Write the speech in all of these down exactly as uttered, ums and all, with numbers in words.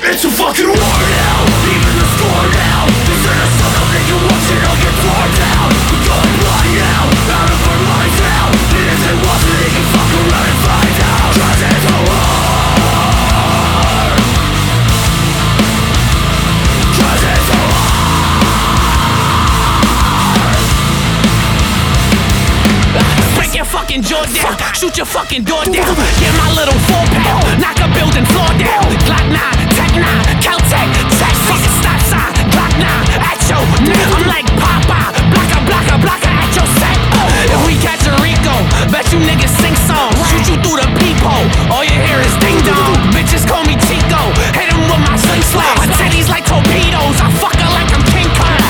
It's a fucking war now, even the score now. This ain't a show, don't think you watch it, I'll get torn down. We're going blind now, out of our minds now. And if they want it, they can fuck around and find out. Cause it's a war. Cause it's a war. Break your fucking jaw down, shoot your fucking door down. Get my little four pound, knock a building floor down. Glock nine, Tech nine, Caltech, Tech fucking stop sign. Glock nine, at your neck. I'm like Popeye, blocker, blocker, blocker at your set. If we catch a Rico, bet you niggas sing songs. Shoot you through the peephole, all you hear is ding dong. Bitches call me Chico, hit him with my sling slide. My titties like torpedoes, I fuck her like I'm King Kong.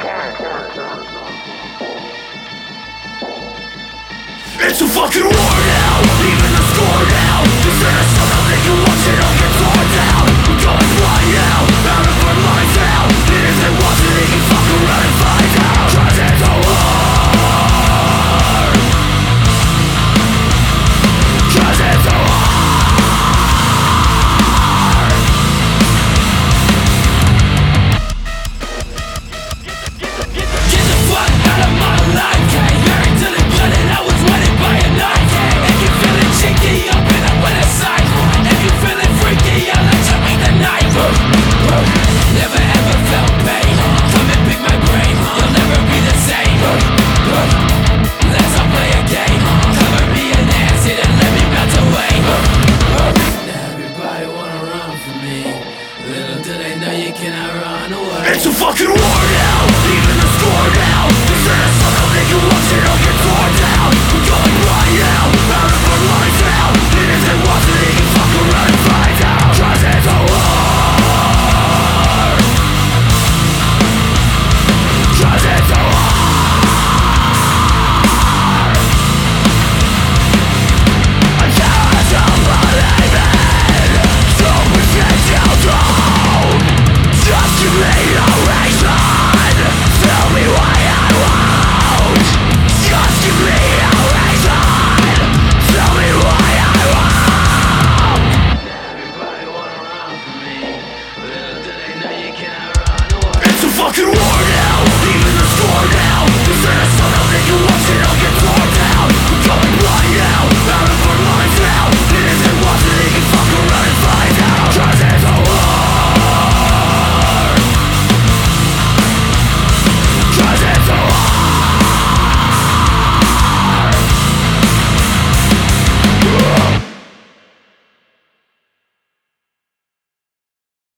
It's a fucking war now, even the score now. This ain't a show, don't think you watch it, I'll get torn down. We're going blind now, out of